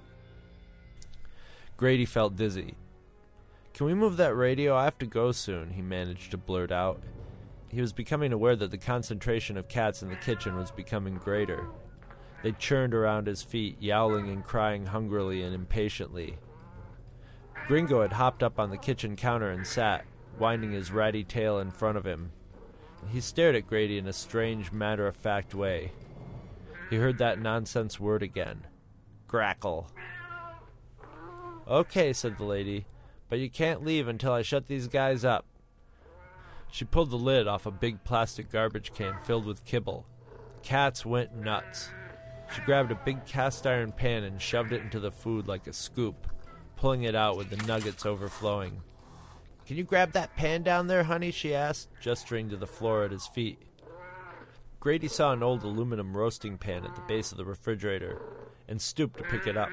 Grady felt dizzy. "Can we move that radio? I have to go soon," he managed to blurt out. He was becoming aware that the concentration of cats in the kitchen was becoming greater. They churned around his feet, yowling and crying hungrily and impatiently. Gringo had hopped up on the kitchen counter and sat, winding his ratty tail in front of him. He stared at Grady in a strange, matter-of-fact way. He heard that nonsense word again. Grackle. "Okay," said the lady, "but you can't leave until I shut these guys up." She pulled the lid off a big plastic garbage can filled with kibble. Cats went nuts. She grabbed a big cast-iron pan and shoved it into the food like a scoop, pulling it out with the nuggets overflowing. "Can you grab that pan down there, honey?" she asked, gesturing to the floor at his feet. Grady saw an old aluminum roasting pan at the base of the refrigerator and stooped to pick it up.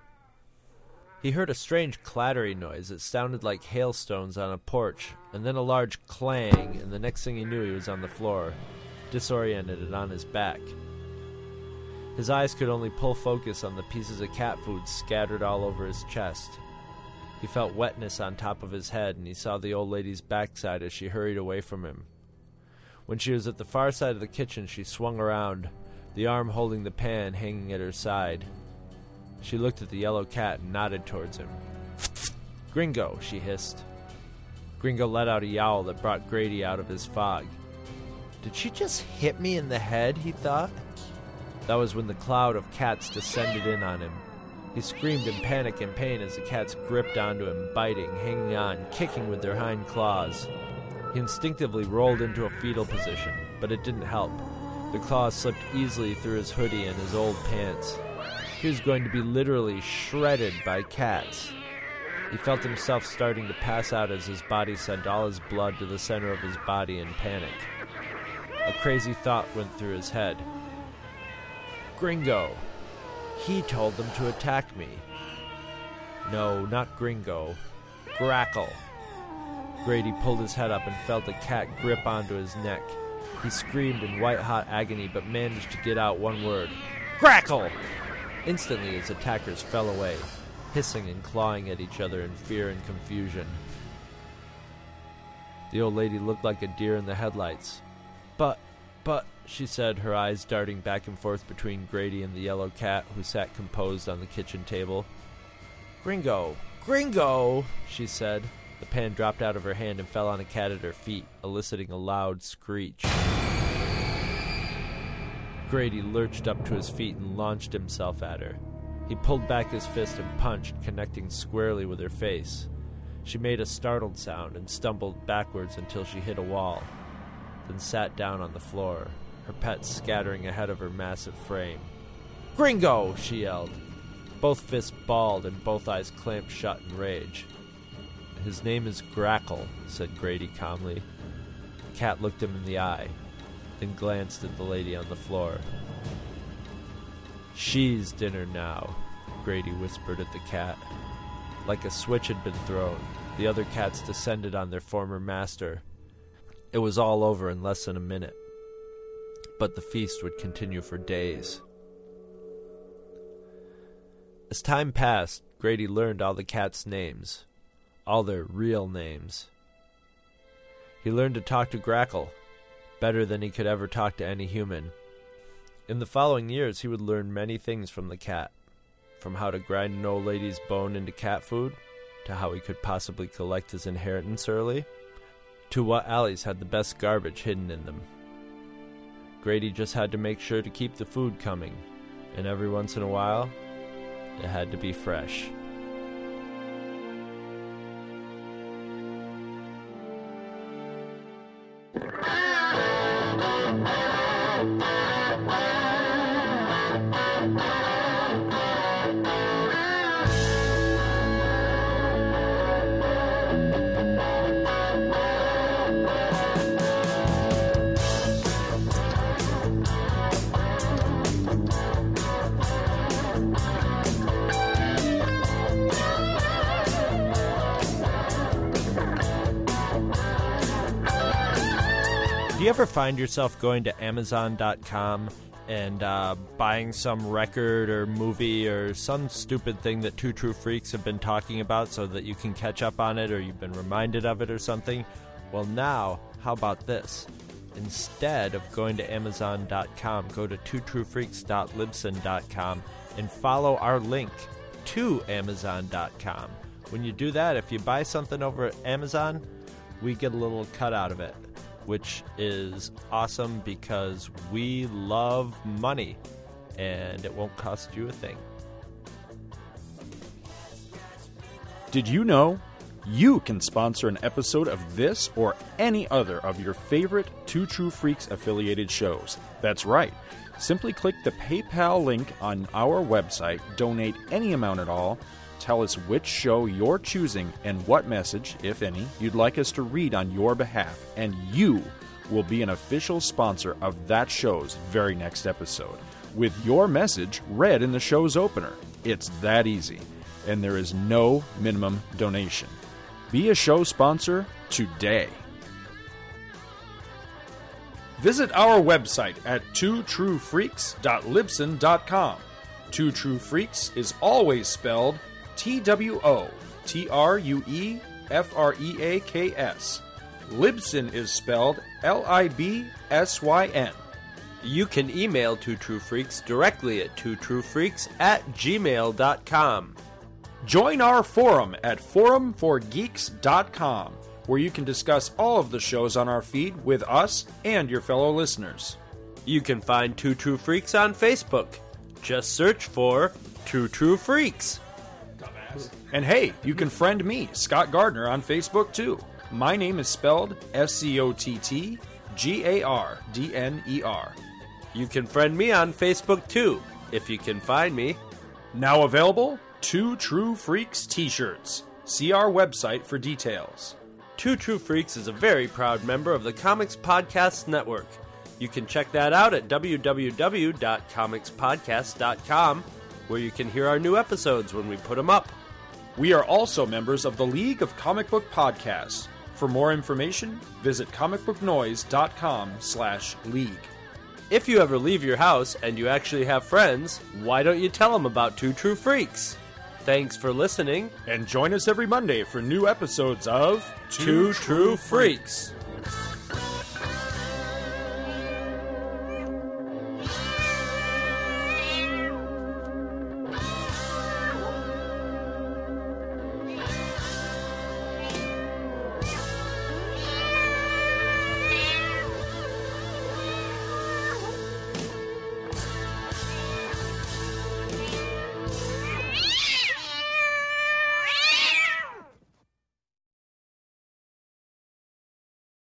He heard a strange clattering noise that sounded like hailstones on a porch, and then a large clang, and the next thing he knew he was on the floor, disoriented and on his back. His eyes could only pull focus on the pieces of cat food scattered all over his chest. He felt wetness on top of his head, and he saw the old lady's backside as she hurried away from him. When she was at the far side of the kitchen, she swung around, the arm holding the pan hanging at her side. She looked at the yellow cat and nodded towards him. "Gringo," she hissed. Gringo let out a yowl that brought Grady out of his fog. "Did she just hit me in the head?" he thought. That was when the cloud of cats descended in on him. He screamed in panic and pain as the cats gripped onto him, biting, hanging on, kicking with their hind claws. He instinctively rolled into a fetal position, but it didn't help. The claws slipped easily through his hoodie and his old pants. He was going to be literally shredded by cats. He felt himself starting to pass out as his body sent all his blood to the center of his body in panic. A crazy thought went through his head. Gringo. He told them to attack me. No, not Gringo. Grackle. Grady pulled his head up and felt a cat grip onto his neck. He screamed in white-hot agony but managed to get out one word. Grackle! Instantly his attackers fell away, hissing and clawing at each other in fear and confusion. The old lady looked like a deer in the headlights. But, she said, her eyes darting back and forth between Grady and the yellow cat who sat composed on the kitchen table. Gringo! Gringo! She said. The pan dropped out of her hand and fell on a cat at her feet, eliciting a loud screech. Grady lurched up to his feet and launched himself at her. He pulled back his fist and punched, connecting squarely with her face. She made a startled sound and stumbled backwards until she hit a wall, then sat down on the floor. her pets scattering ahead of her massive frame. "Gringo!" she yelled. Both fists balled and both eyes clamped shut in rage. "His name is Grackle," said Grady calmly. The cat looked him in the eye, then glanced at the lady on the floor. "She's dinner now," Grady whispered at the cat. Like a switch had been thrown, the other cats descended on their former master. It was all over in less than a minute, but the feast would continue for days. As time passed, Grady learned all the cats' names, all their real names. He learned to talk to Grackle, better than he could ever talk to any human. In the following years, he would learn many things from the cat, from how to grind an old lady's bone into cat food, to how he could possibly collect his inheritance early, to what alleys had the best garbage hidden in them. Grady just had to make sure to keep the food coming, and every once in a while, it had to be fresh. Do you ever find yourself going to Amazon.com and buying some record or movie or some stupid thing that Two True Freaks have been talking about so that you can catch up on it or you've been reminded of it or something? Well, now, how about this? Instead of going to Amazon.com, go to twotruefreaks.libsyn.com and follow our link to Amazon.com. When you do that, if you buy something over at Amazon, we get a little cut out of it, which is awesome because we love money and it won't cost you a thing. Did you know you can sponsor an episode of this or any other of your favorite Two True Freaks affiliated shows? That's right. Simply click the PayPal link on our website, donate any amount at all, tell us which show you're choosing and what message, if any, you'd like us to read on your behalf, and you will be an official sponsor of that show's very next episode, with your message read in the show's opener. It's that easy, and there is no minimum donation. Be a show sponsor today. Visit our website at twotruefreaks.libsyn.com. Two True Freaks is always spelled TWOTRUEFREAKS. Libsyn is spelled LIBSYN. You can email Two True Freaks directly at twotruefreaks@gmail.com. Join our forum at forumforgeeks.com, where you can discuss all of the shows on our feed with us and your fellow listeners. You can find Two True Freaks on Facebook. Just search for Two True Freaks. And hey, you can friend me, Scott Gardner, on Facebook too. My name is spelled SCOTTGARDNER. You can friend me on Facebook too, if you can find me. Now available, Two True Freaks t-shirts. See our website for details. Two True Freaks is a very proud member of the Comics Podcast Network. You can check that out at www.comicspodcast.com, where you can hear our new episodes when we put them up. We are also members of the League of Comic Book Podcasts. For more information, visit comicbooknoise.com/league. If you ever leave your house and you actually have friends, why don't you tell them about Two True Freaks? Thanks for listening. And join us every Monday for new episodes of Two True Freaks.